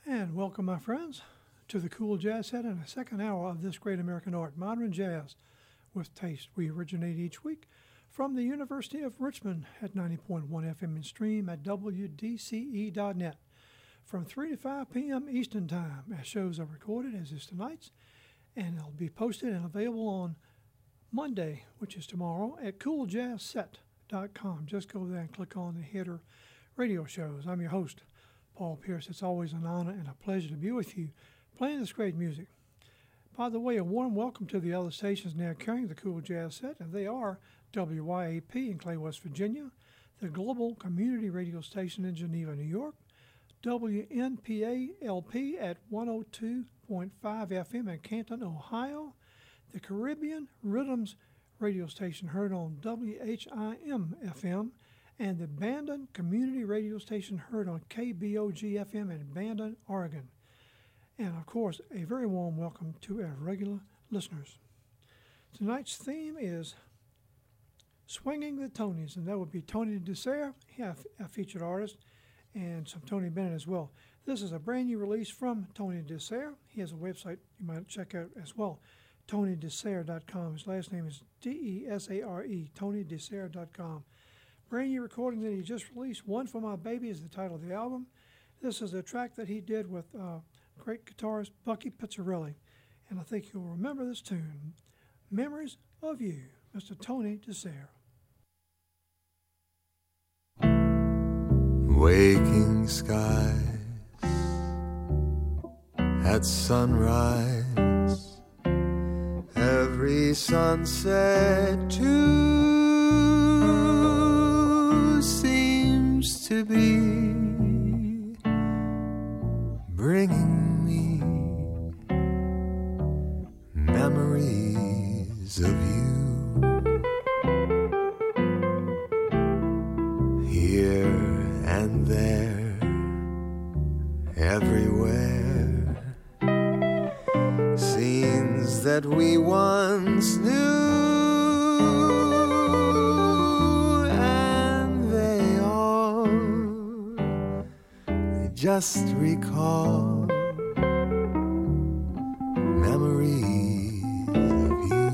And welcome, my friends, to the Cool Jazz Set and the second hour of this great American art, modern jazz with taste. We originate each week from the University of Richmond at 90.1 FM and stream at WDCE.net from 3 to 5 p.m. Eastern Time, as shows are recorded, as is tonight's, and they'll be posted and available on Monday, which is tomorrow, at cooljazzset.com. Just go there and click on the header radio shows. I'm your host, Paul Pierce. It's always an honor and a pleasure to be with you playing this great music. By the way, a warm welcome to the other stations now carrying the Cool Jazz Set, and they are WYAP in Clay, West Virginia, the Global Community Radio Station in Geneva, New York, WNPA-LP at 102.5 FM in Canton, Ohio, the Caribbean Rhythms radio station heard on WHIM-FM, and the Bandon Community Radio Station heard on KBOG-FM in Bandon, Oregon. And, of course, a very warm welcome to our regular listeners. Tonight's theme is Swinging the Tonys, and that would be Tony DeSere, a featured artist, and some Tony Bennett as well. This is a brand new release from Tony DeSere. He has a website you might check out as well, TonyDesere.com. His last name is D-E-S-A-R-E, TonyDesere.com. Brand new recording that he just released. One for My Baby is the title of the album. This is a track that he did with great guitarist Bucky Pizzarelli. And I think you'll remember this tune, Memories of You, Mr. Tony DeSere. Waking skies at sunrise, every sunset too seems to be bringing me memories of you. Here and there, everywhere, scenes that we once knew, and they just recall memories of you.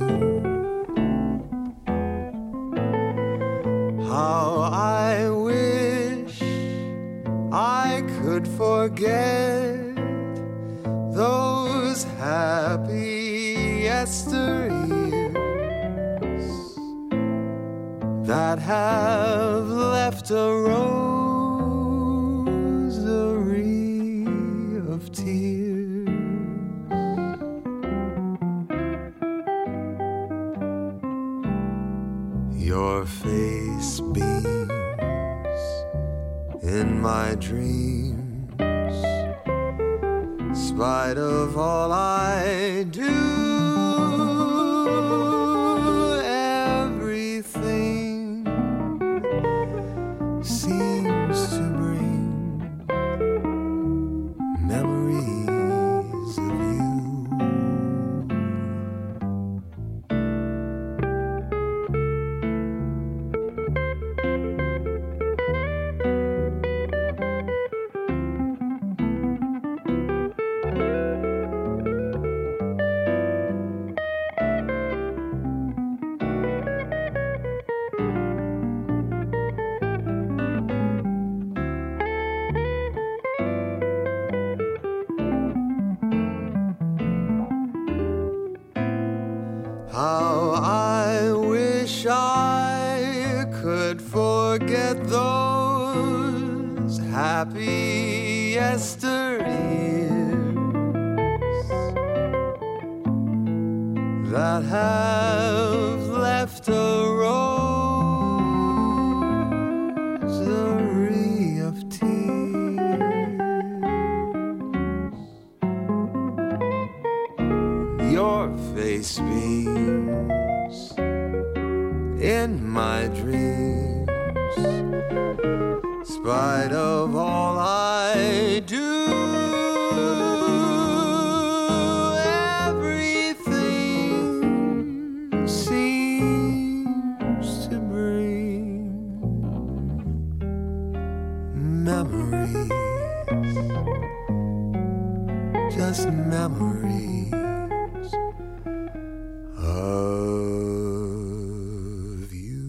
How I wish I could forget those happy yesteryears that have left a rosary of tears. Your face beams in my dreams, spite of all I do, everything seems to bring memories of you. How I wish I could forget those happy yesteryears that have left a rosary of tears. Your face beams in my dreams, spite of all I do, everything seems to bring memories just memories of you.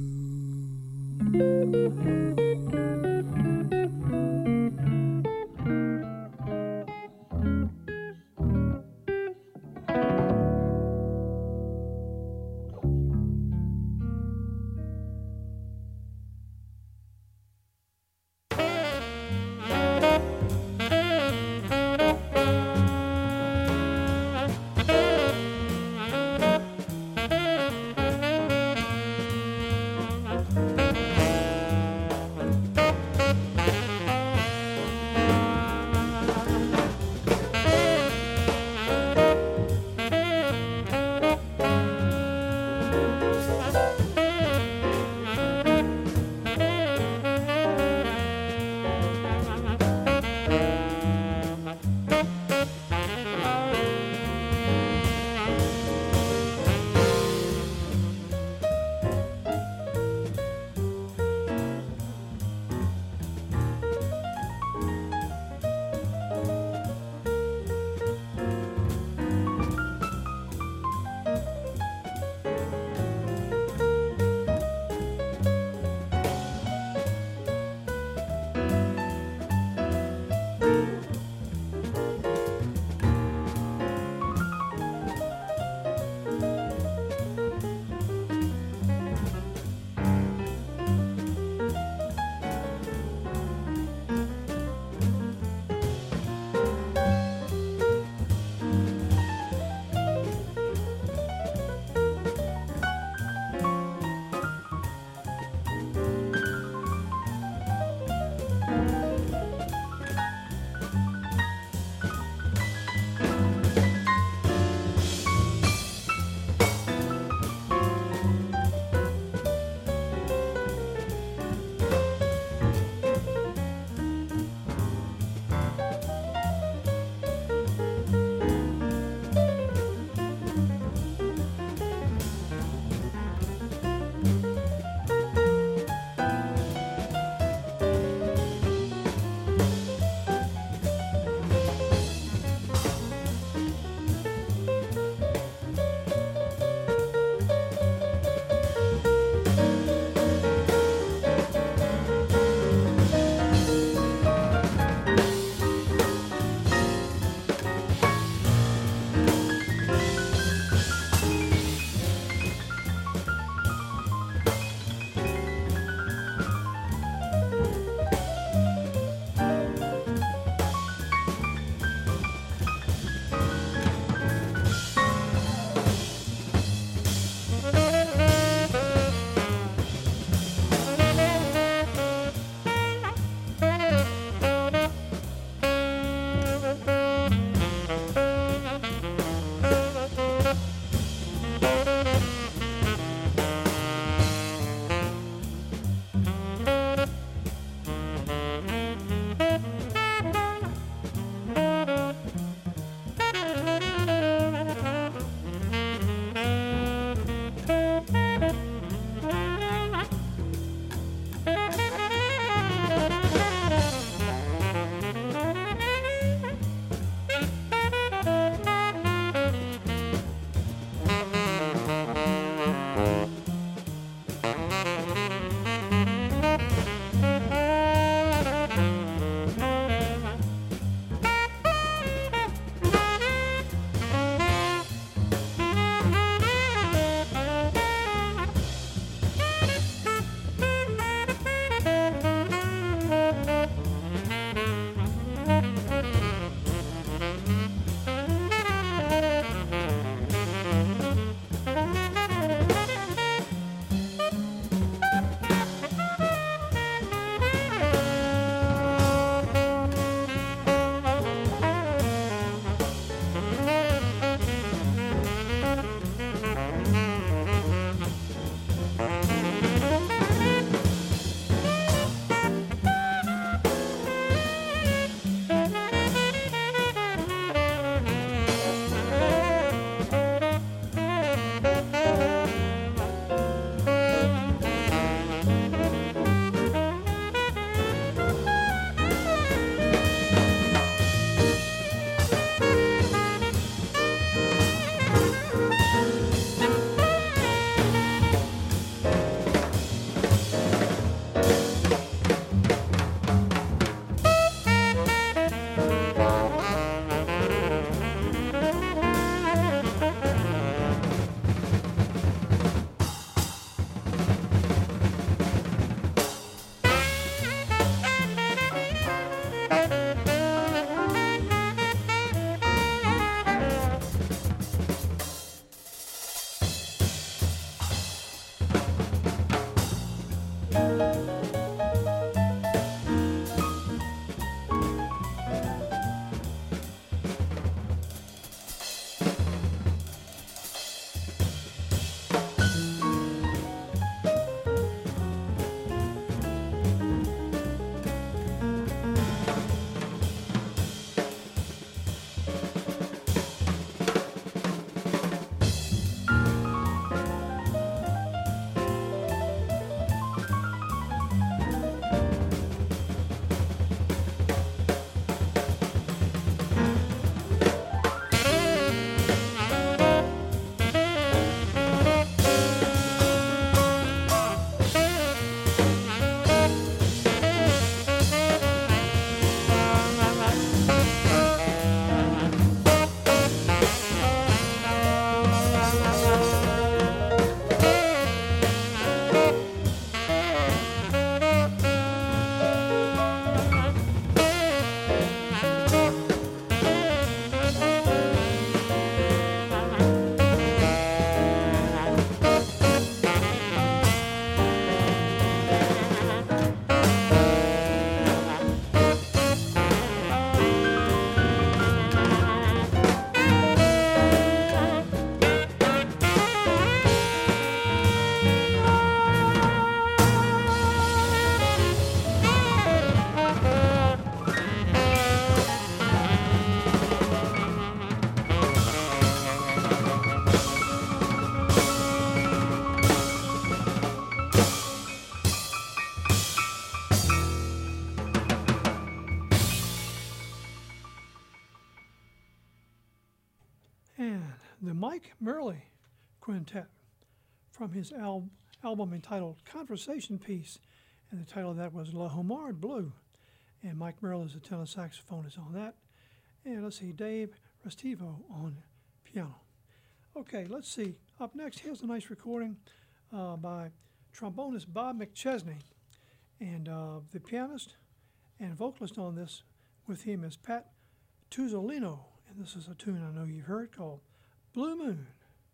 the Mike Murley Quintet from his album entitled Conversation Piece, and the title of that was La Homard Bleu. And Mike Murley is the tenor saxophonist on that. And let's see, Dave Restivo on piano. Okay, let's see. Up next, here's a nice recording by trombonist Bob McChesney. And the pianist and vocalist on this with him is Pat Tuzzolino. And this is a tune I know you've heard called Blue Moon.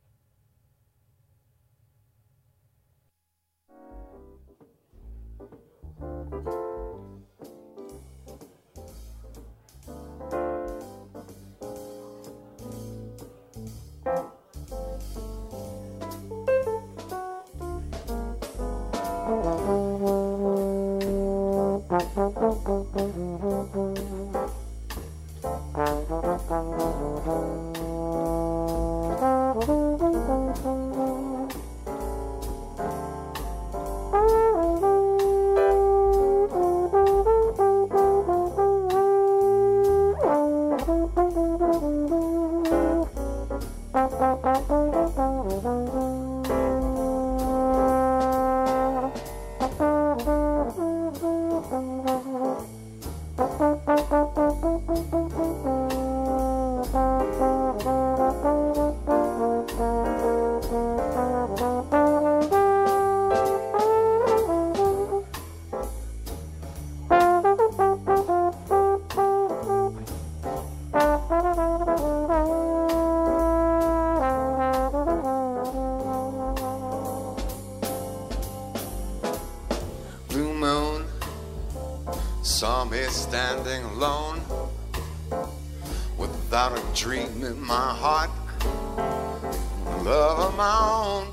Saw me standing alone without a dream in my heart, love of my own.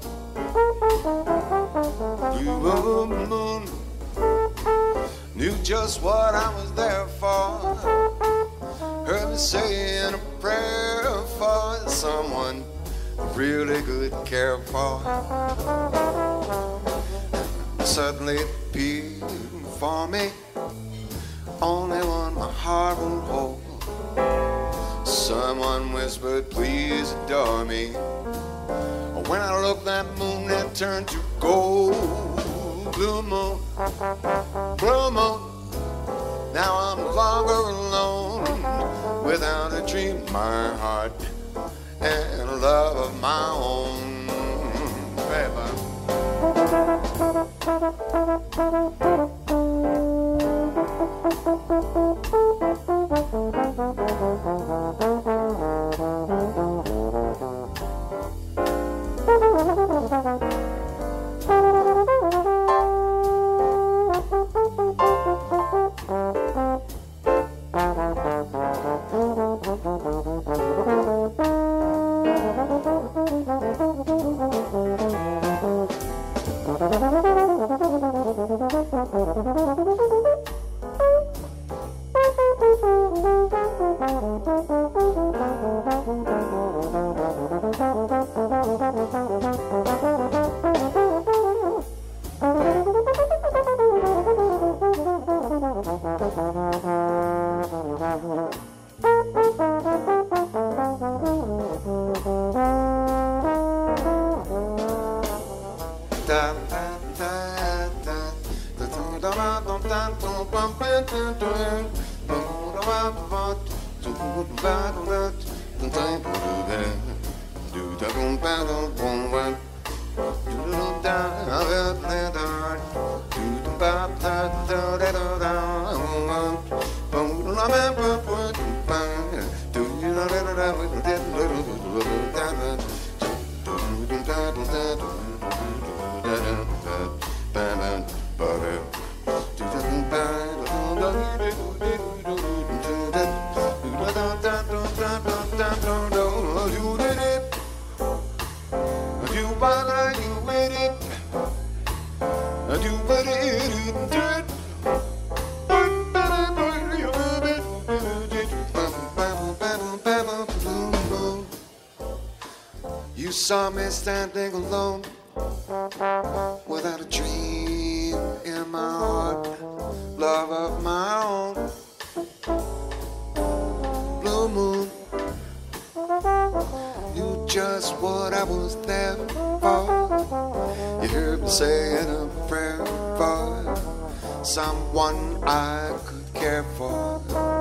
Blue moon knew just what I was there for. Heard me saying a prayer for someone really good care for. Suddenly it appeared for me, only one my heart will hold. Someone whispered, please adore me. When I looked, that moon had turned to gold. Blue moon, blue moon. Now I'm no longer alone, without a dream in my heart and a love of my own. Baby. You saw me standing alone, without a dream in my heart, love of my own. Blue moon, you just was there for. You heard me saying a prayer for someone I could care for.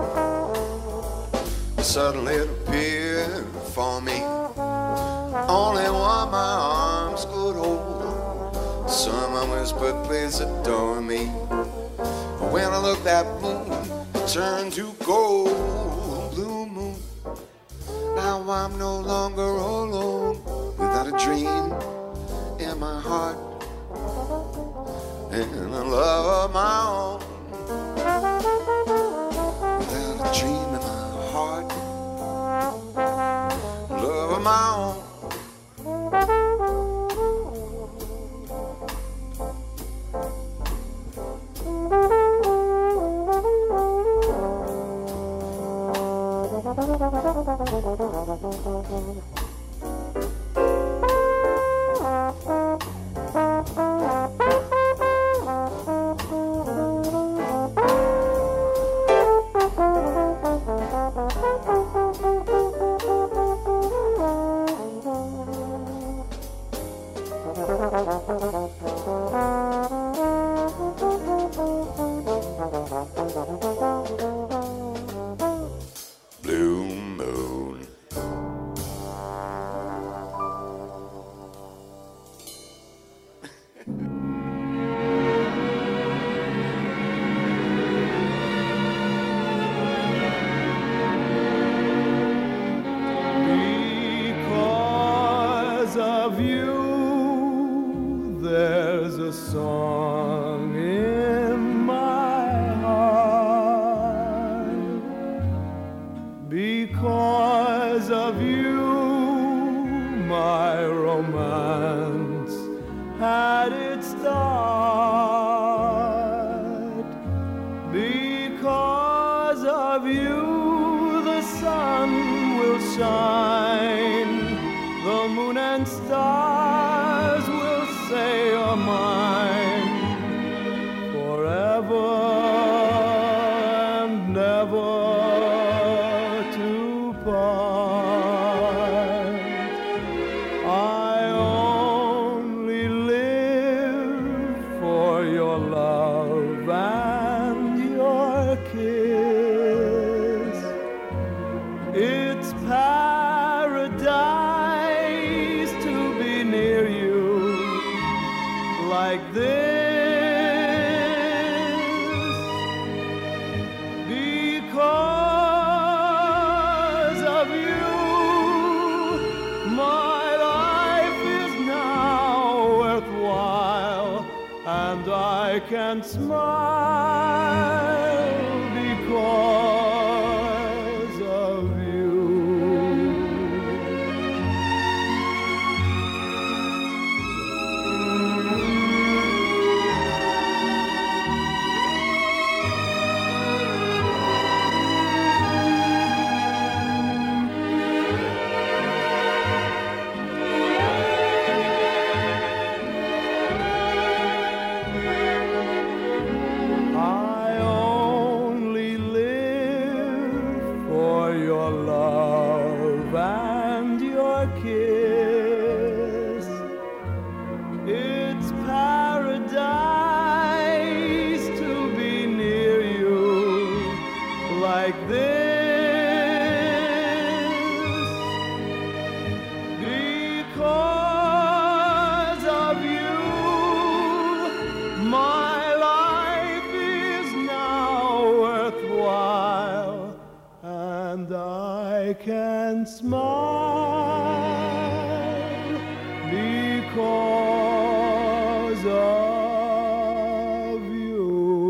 Suddenly it appeared for me, only one my arms could hold. Someone whispered, please adore me. When I looked, that moon turned to gold, blue moon. Now I'm no longer alone, without a dream in my heart and a love of my own. Without a dream in my heart, love of my own. Blue moon. Because of you, there's a song in my heart. Because of you, my romance had its start. Because of you, the sun will shine, the moon and stars will say you're mine forever and never to part. I only live for your love and your kiss. It's paradise to be near you like this. Because of you, my life is now worthwhile, and I can smile because of you. I only live for your love and your kiss. It's paradise to be near you like this. Because of you, my life is now worthwhile, and I can smile because of you.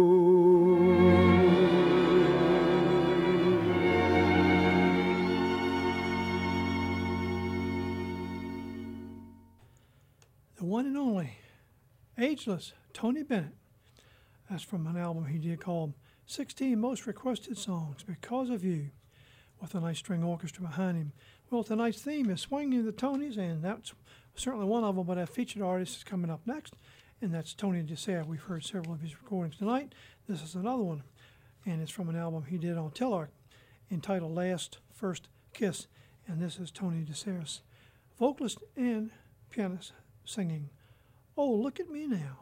The one and only, ageless Tony Bennett. That's from an album he did called 16 Most Requested Songs Because of You, with a nice string orchestra behind him. Well, tonight's theme is Swinging the Tonys, and that's certainly one of them, but our featured artist is coming up next, and that's Tony DeSere. We've heard several of his recordings tonight. This is another one, and it's from an album he did on Telarc entitled Last First Kiss, and this is Tony DeSere's vocalist and pianist singing "Oh, Look at Me Now."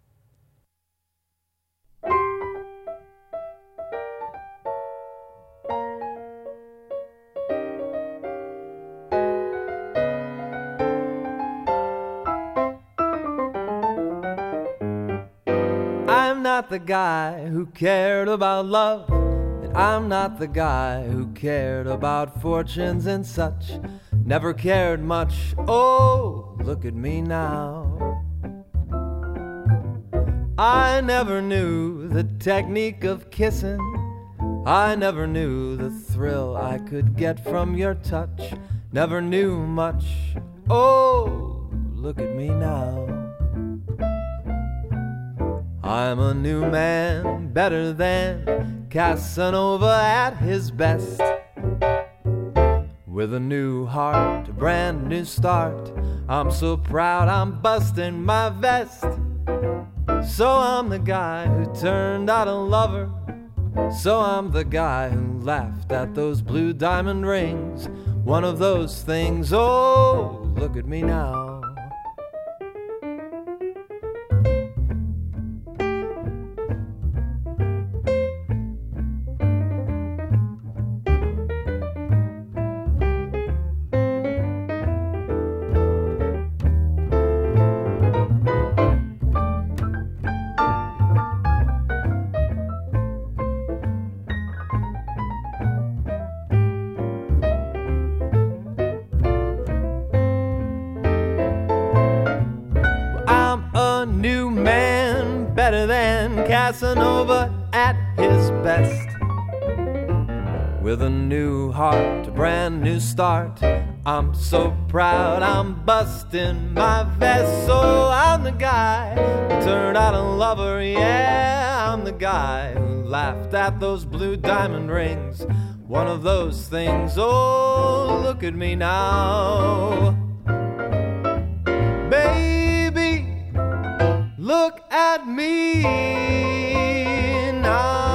I'm not the guy who cared about love, and I'm not the guy who cared about fortunes and such. Never cared much, oh, look at me now. I never knew the technique of kissing. I never knew the thrill I could get from your touch. Never knew much, oh, look at me now. I'm a new man, better than Casanova at his best. With a new heart, a brand new start. I'm so proud I'm busting my vest. So I'm the guy who turned out a lover. So I'm the guy who laughed at those blue diamond rings. One of those things, oh, look at me now. Better than Casanova at his best. With a new heart, a brand new start. I'm so proud I'm busting my vest. So I'm the guy who turned out a lover. Yeah, I'm the guy who laughed at those blue diamond rings. One of those things, oh, look at me now. Baby, look at me now.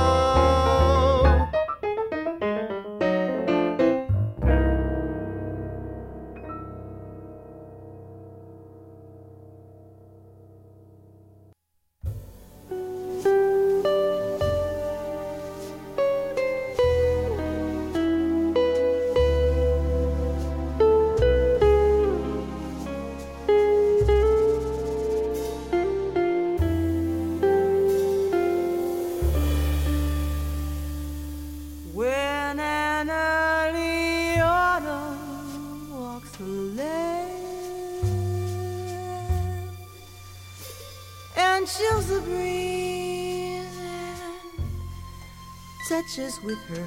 Chills the breeze and touches with her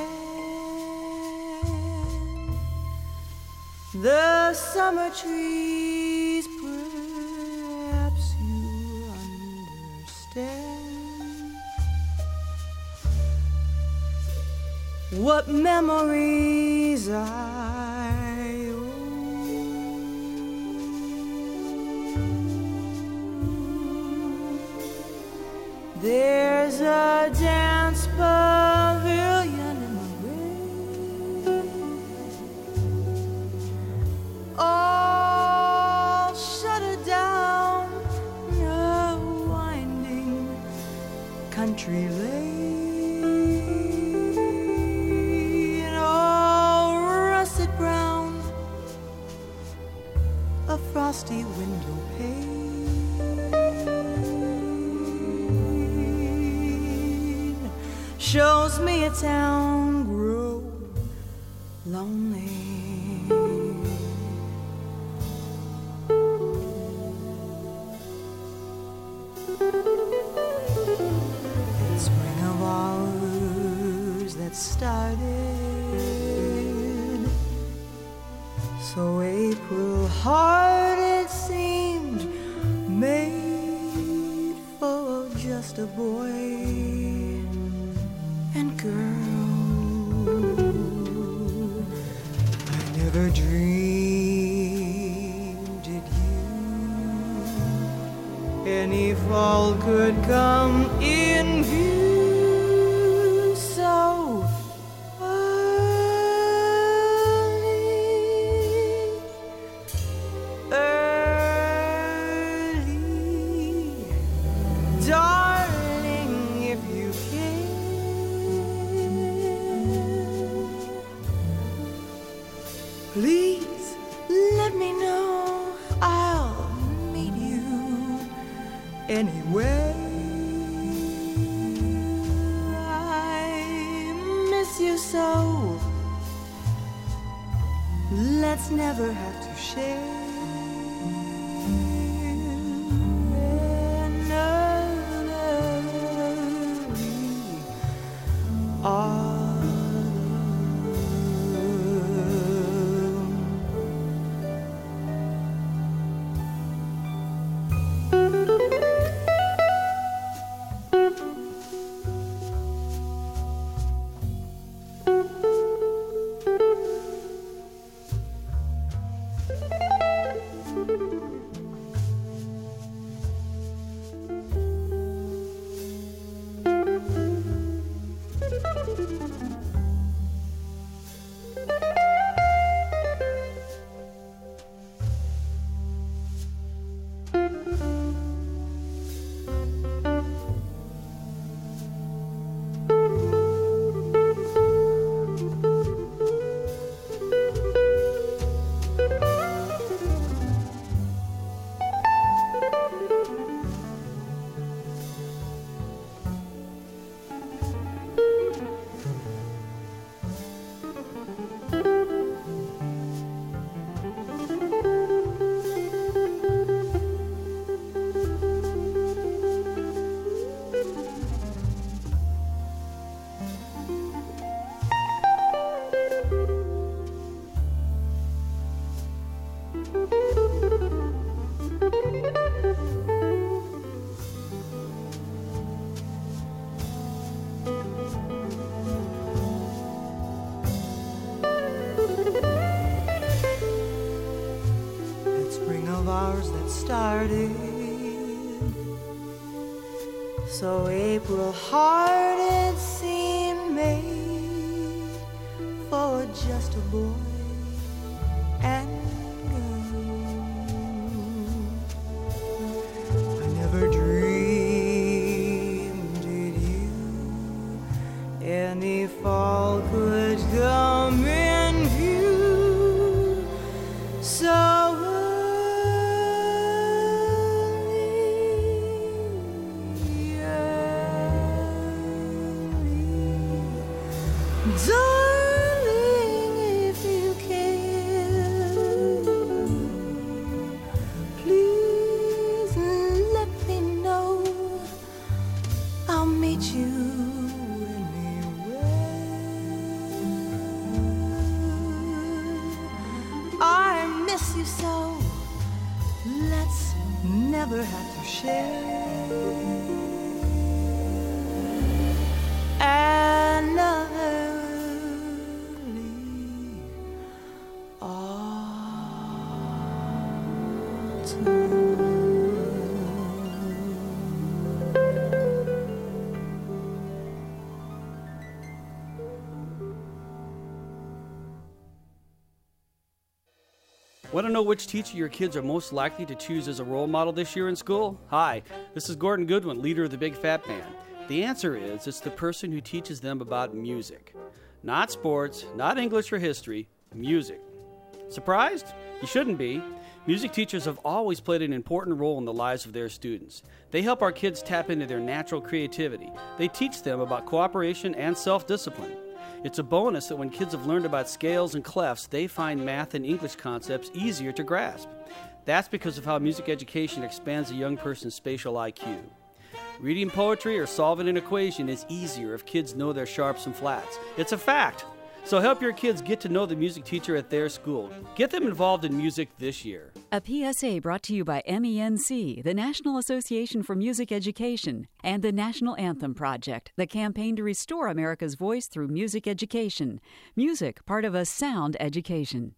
hand the summer trees. Perhaps you understand what memories I owe. There's a dance pavilion in the rain, all shuttered down a winding country lane, all russet brown, a frosty window pane. Shows me a town grow lonely. That spring of ours that started so April hard it seemed, made for just a boy and girl. I never dreamed that any fall could come in view so early. so. Let's never have to share started. So April-hearted seemed made for just a boy and girl. I never dreamed it you any fall could come in view. So darling, if you can, please let me know. I'll meet you anywhere. I miss you so. Let's never have to share another Want to know which teacher your kids are most likely to choose as a role model this year in school? Hi, this is Gordon Goodwin, leader of the Big Fat Band. The answer is it's the person who teaches them about music. Not sports, not English or history, music. Surprised? You shouldn't be. Music teachers have always played an important role in the lives of their students. They help our kids tap into their natural creativity. They teach them about cooperation and self-discipline. It's a bonus that when kids have learned about scales and clefs, they find math and English concepts easier to grasp. That's because of how music education expands a young person's spatial IQ. Reading poetry or solving an equation is easier if kids know their sharps and flats. It's a fact. So help your kids get to know the music teacher at their school. Get them involved in music this year. A PSA brought to you by MENC, the National Association for Music Education, and the National Anthem Project, the campaign to restore America's voice through music education. Music, part of a sound education.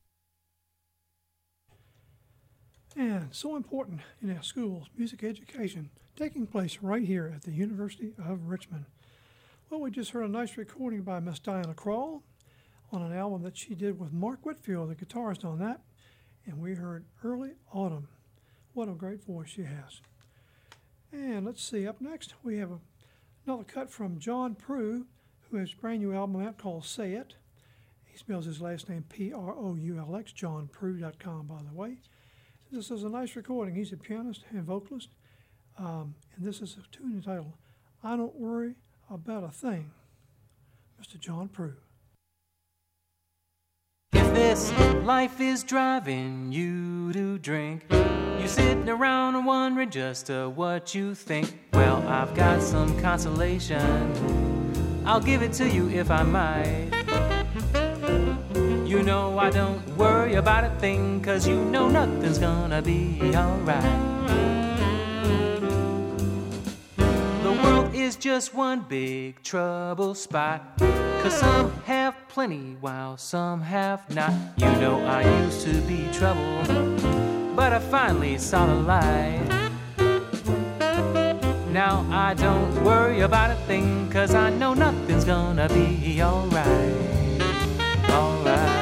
And so important in our schools, music education, taking place right here at the University of Richmond. Well, we just heard a nice recording by Miss Diana Krall on an album that she did with Mark Whitfield, the guitarist on that, and we heard Early Autumn. What a great voice she has. And let's see, up next we have another cut from John Proulx, who has a brand new album out called Say It. He spells his last name P-R-O-U-L-X, johnproulx.com, by the way. This is a nice recording. He's a pianist and vocalist, and this is a tune entitled I Don't Worry About a Thing, Mr. John Proulx. this life is driving you to drink. You sitting around and wondering just what you think. Well, I've got some consolation. I'll give it to you if I might. You know I don't worry about a thing, 'cause you know nothing's gonna be alright. The world is just one big trouble spot, 'cause some have plenty while some have not. You know I used to be trouble, but I finally saw the light. Now I don't worry about a thing, 'cause I know nothing's gonna be alright. Alright.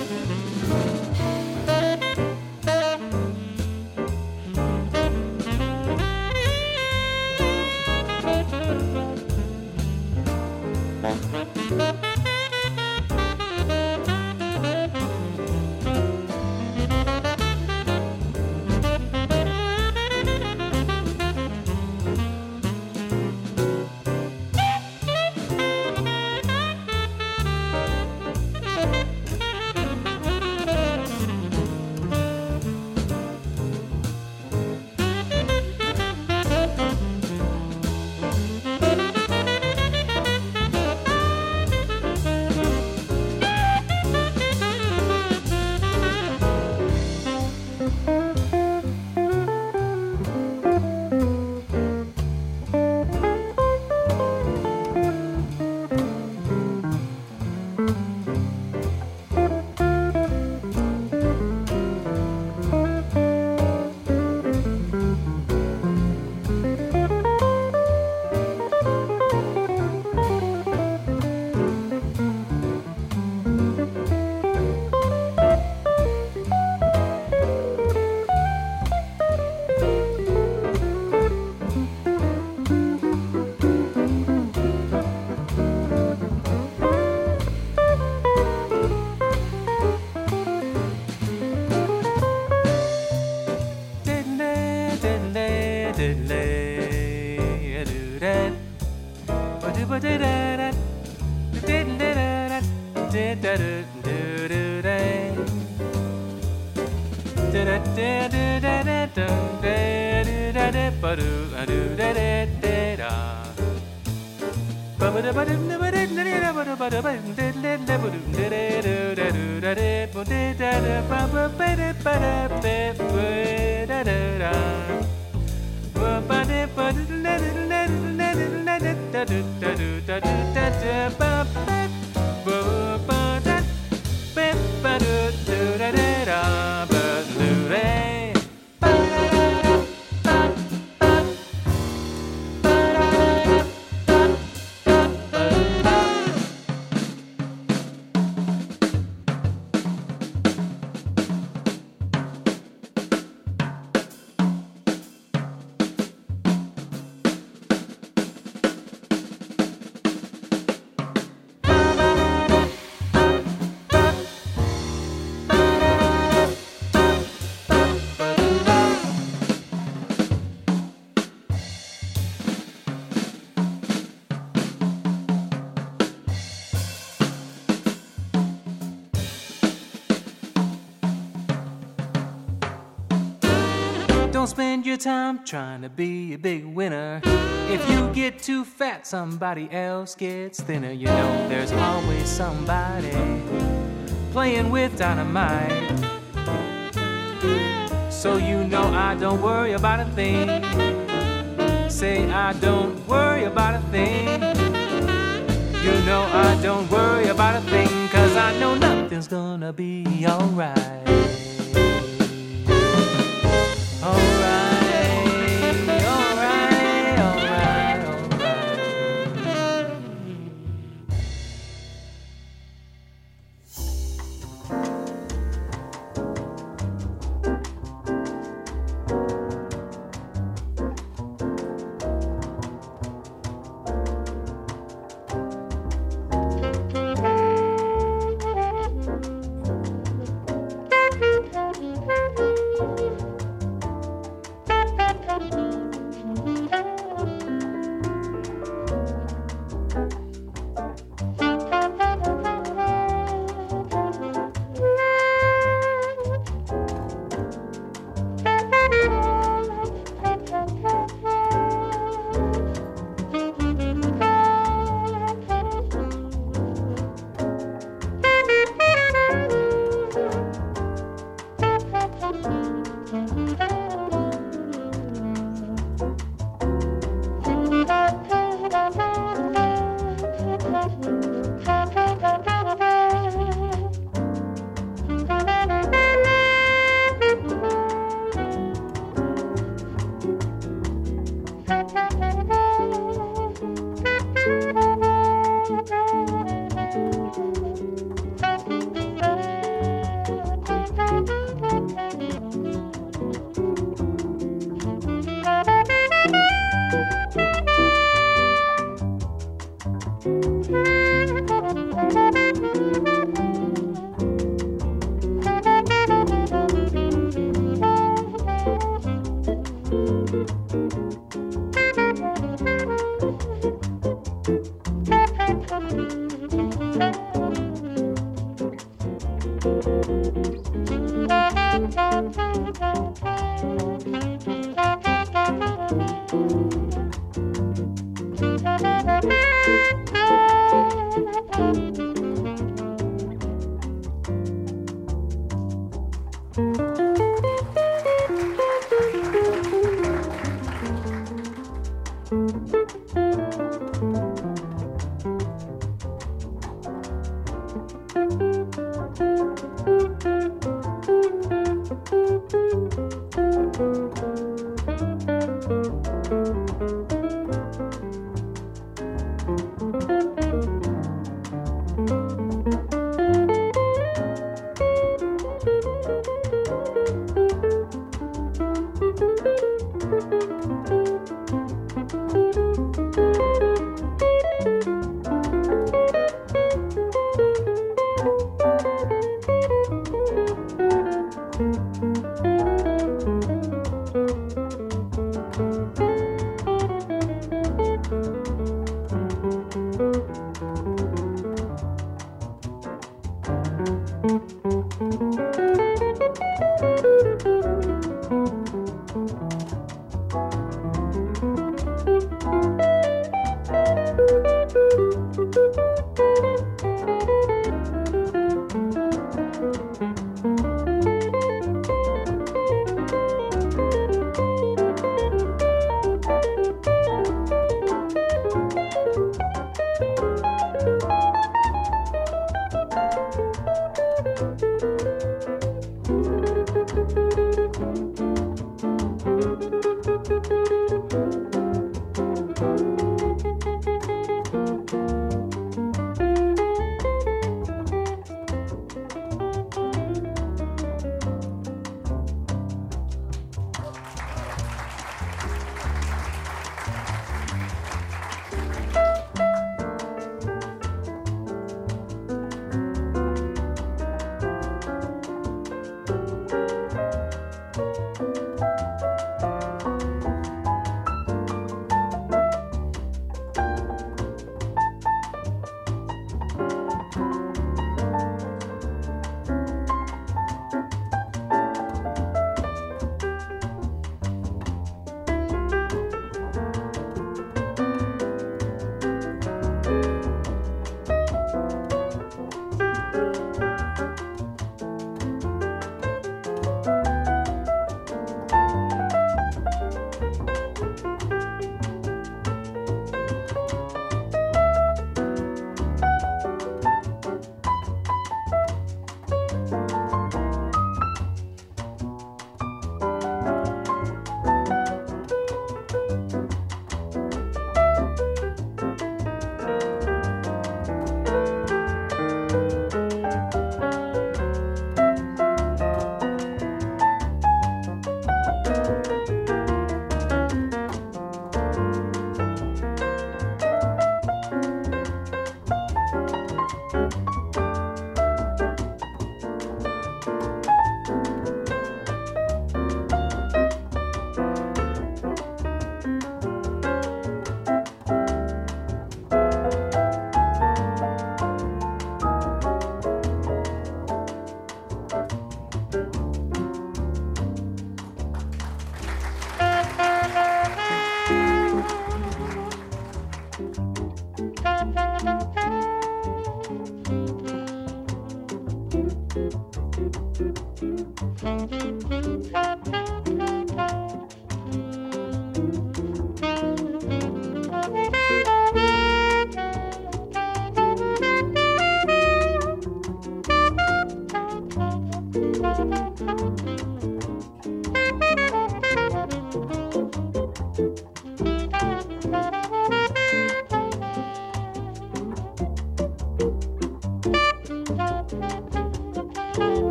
Don't spend your time trying to be a big winner. If you get too fat, somebody else gets thinner. You know there's always somebody playing with dynamite. So you know I don't worry about a thing. Say I don't worry about a thing. You know I don't worry about a thing, 'cause I know nothing's gonna be alright.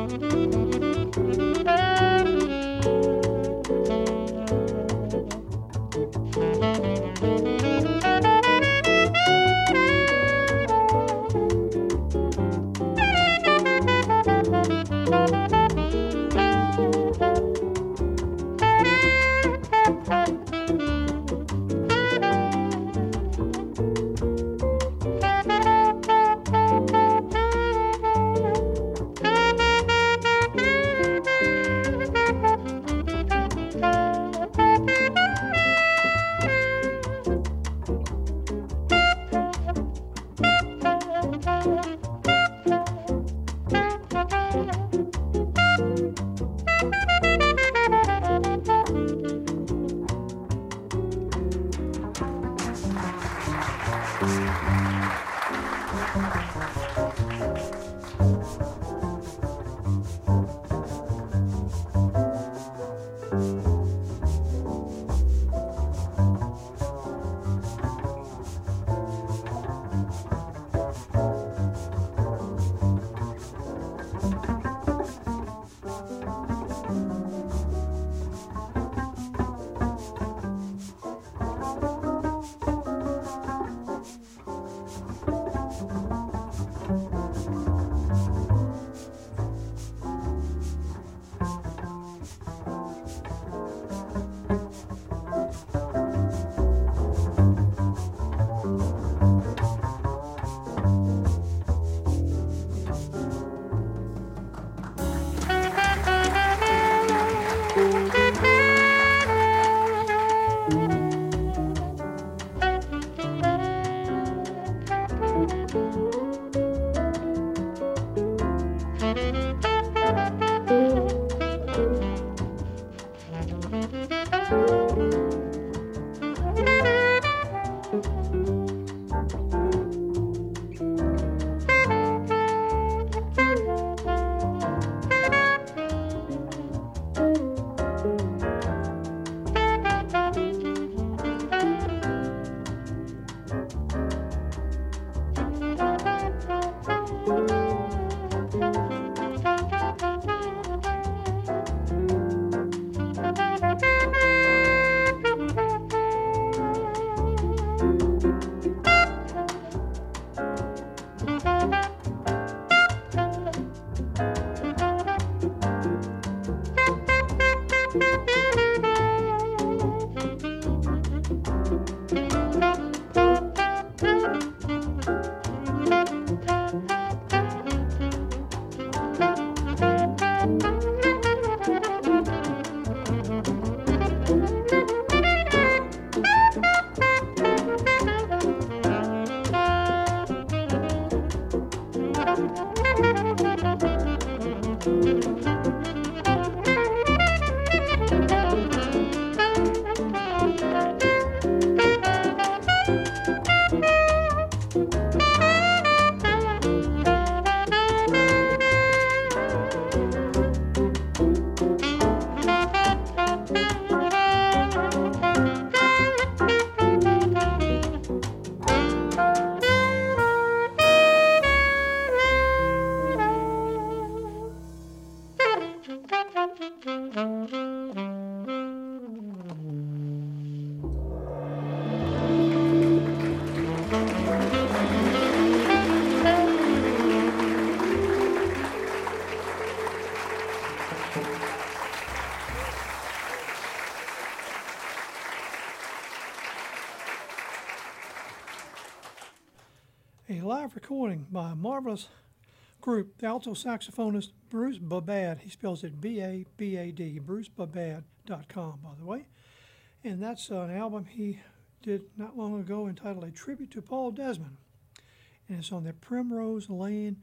A live recording by a marvelous group, the alto saxophonist Bruce Babad. He spells it B-A-B-A-D, brucebabad.com, by the way. And that's an album he did not long ago entitled A Tribute to Paul Desmond. And it's on the Primrose Lane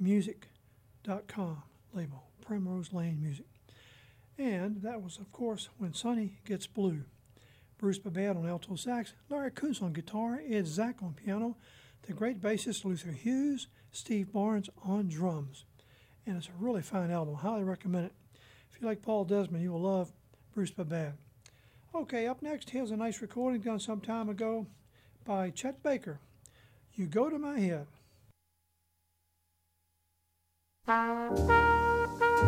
Music.com label, Primrose Lane Music. And that was, of course, When Sonny Gets Blue. Bruce Babad on alto sax, Larry Kuntz on guitar, Ed Zach on piano, the great bassist Luther Hughes, Steve Barnes on drums. And it's a really fine album. Highly recommend it. If you like Paul Desmond, you will love Bruce Babad. Okay, up next, here's a nice recording done some time ago by Chet Baker. You Go to My Head.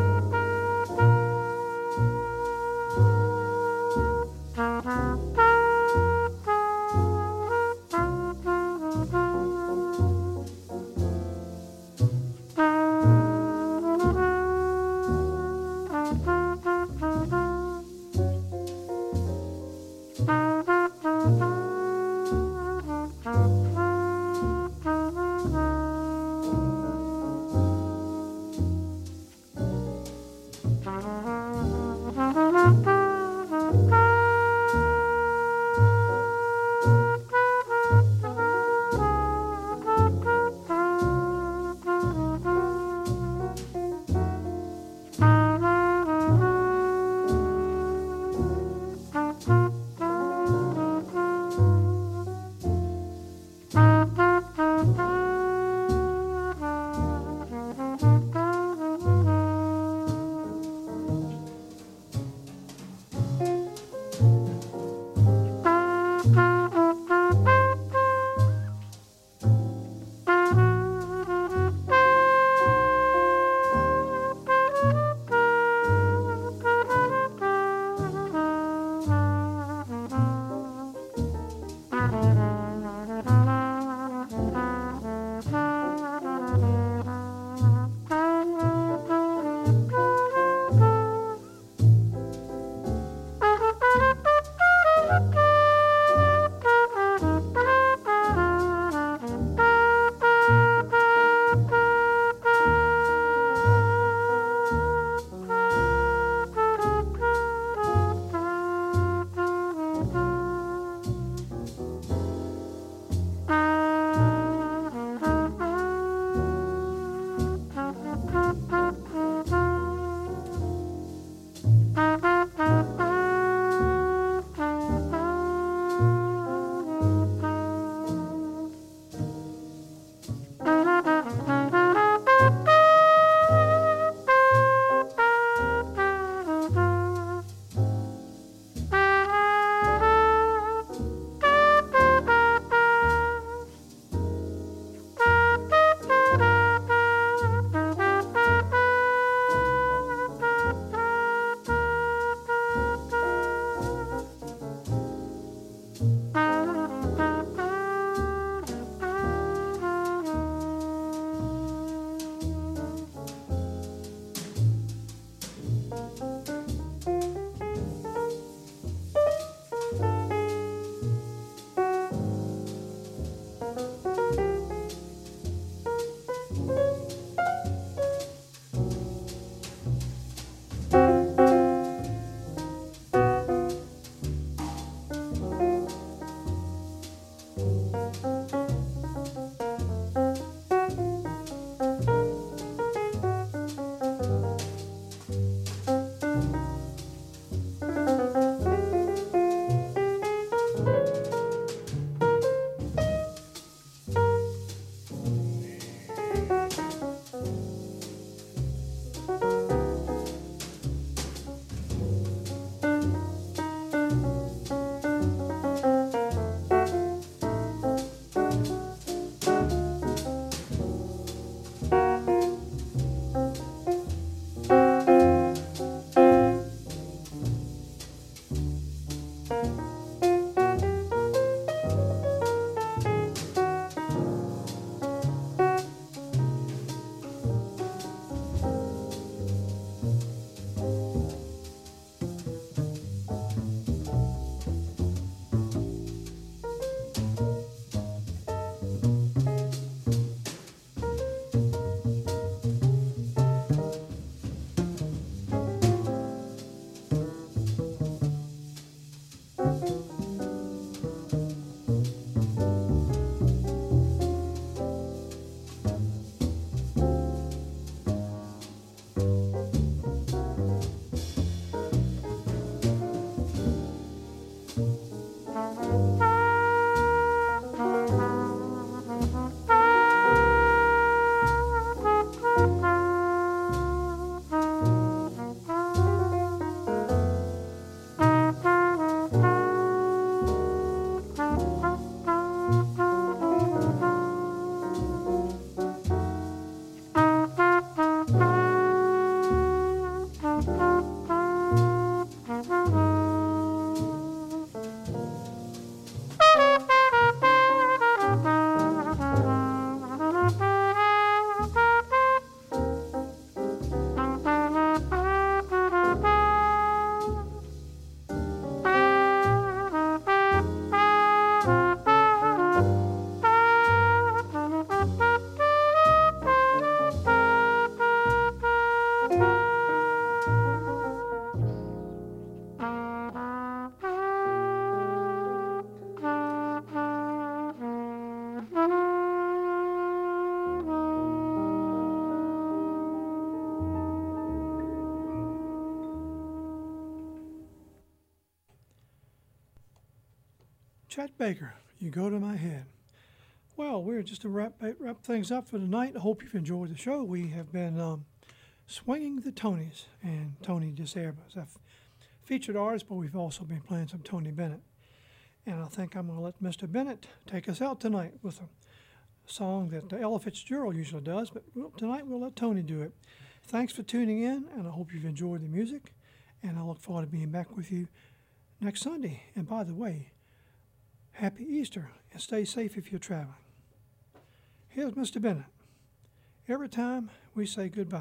Chet Baker, You Go to My Head. Well, we're just to wrap things up for tonight. I hope you've enjoyed the show. We have been swinging the Tonys, and Tony DeSerba is a featured artist, but we've also been playing some Tony Bennett. And I think I'm going to let Mr. Bennett take us out tonight with a song that Ella Fitzgerald usually does, but tonight we'll let Tony do it. Thanks for tuning in, and I hope you've enjoyed the music, and I look forward to being back with you next Sunday. And by the way, happy Easter, and stay safe if you're traveling. Here's Mr. Bennett. Every time we say goodbye.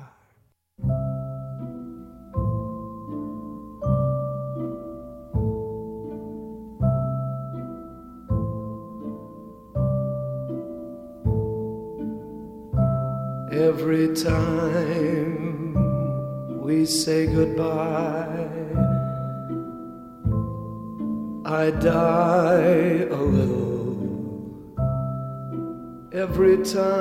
Every time we say goodbye, I die a little. Every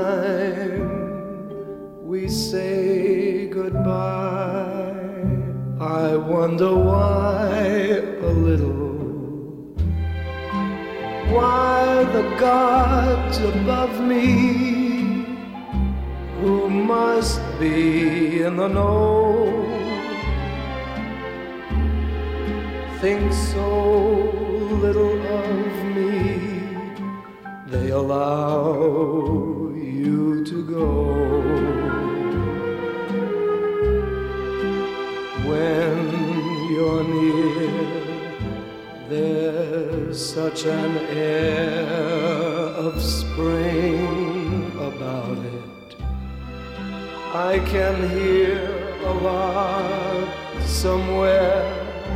time we say goodbye, I wonder why a little. Why the gods above me, who must be in the know, think so little of me, they allow you to go. When you're near, there's such an air of spring about it. I can hear a lark somewhere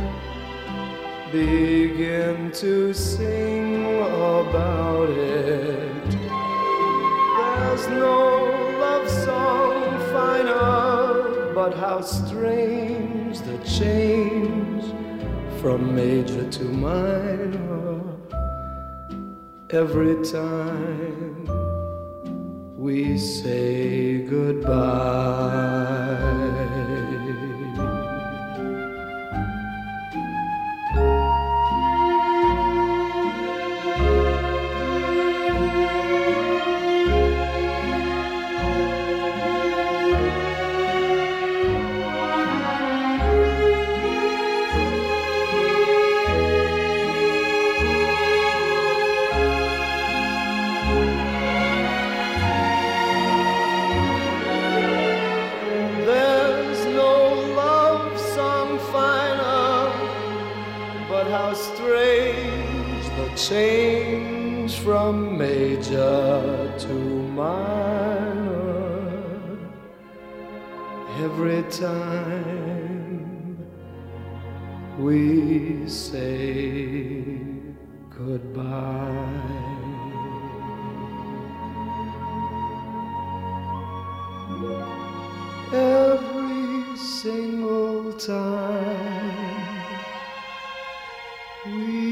begin to sing about it. There's no love song finer, but how strange the change from major to minor every time we say goodbye. Change from major to minor every time we say goodbye. Every single time we